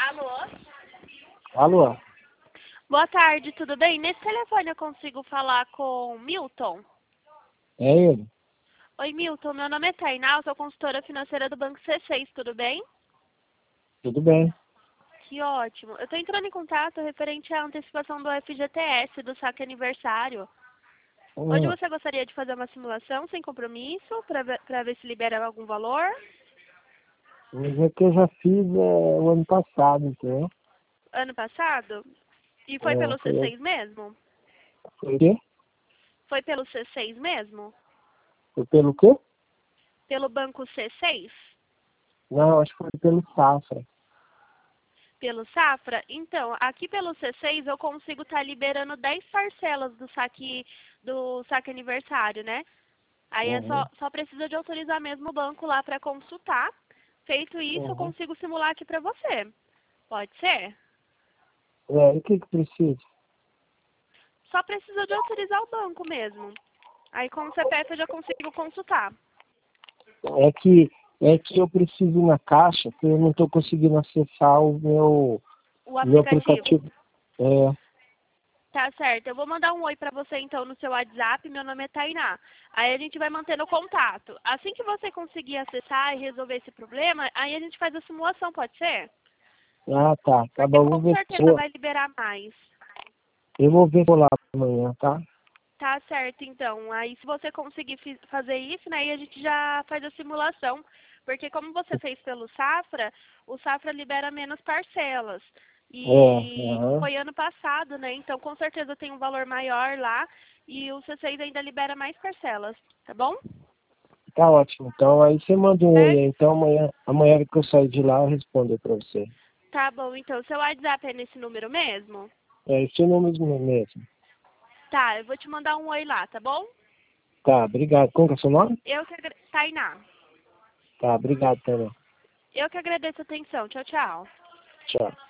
Alô? Alô? Boa tarde, tudo bem? Nesse telefone eu consigo falar com Milton? É ele? Oi, Milton, meu nome é Tainá, eu sou consultora financeira do Banco C6, tudo bem? Tudo bem. Que ótimo. Eu estou entrando em contato referente à antecipação do FGTS, do saque aniversário. Hoje Hum, você gostaria de fazer uma simulação sem compromisso, para ver se libera algum valor? mas é que eu já fiz o ano passado, entendeu? Ano passado? E foi pelo Foi, C6 mesmo? foi o quê? Foi pelo C6 mesmo? Foi pelo quê? Pelo Banco C6? Não, acho que foi pelo Safra. Pelo Safra? Então, aqui pelo C6 eu consigo estar liberando 10 parcelas do saque aniversário, né? Aí é Uhum. só precisa de autorizar mesmo o banco lá para consultar. Feito isso, eu Uhum. consigo simular aqui para você. Pode ser? E o que precisa? Só precisa de autorizar o banco mesmo. Aí com o CPF eu já consigo consultar. É que, é que eu preciso ir na caixa, porque eu não estou conseguindo acessar O meu aplicativo. aplicativo. É, Tá certo. Eu vou mandar um oi pra você então no seu WhatsApp. Meu nome é Tainá. Aí a gente vai mantendo contato. Assim que você conseguir acessar e resolver esse problema, aí a gente faz a simulação, pode ser? tá. Tá Porque bom, com certeza vai liberar mais. eu vou ver lá amanhã, tá? Tá certo, então. Aí se você conseguir fazer isso, né, aí a gente já faz a simulação. Porque como você fez pelo Safra, o Safra libera menos parcelas. E Aham. foi ano passado, né? Então com certeza tem um valor maior lá e o C6 ainda libera mais parcelas, tá bom? Tá ótimo. Então aí você manda um oi Certo? aí. Então amanhã que eu sair de lá eu respondo pra você. Tá bom, então. Seu WhatsApp é nesse número mesmo? É esse o nome mesmo. Tá, eu vou te mandar um oi lá, tá bom? Tá, obrigado. Como que é seu nome? Tainá. Tá, obrigado também. Eu que agradeço a atenção. Tchau, tchau. Tchau.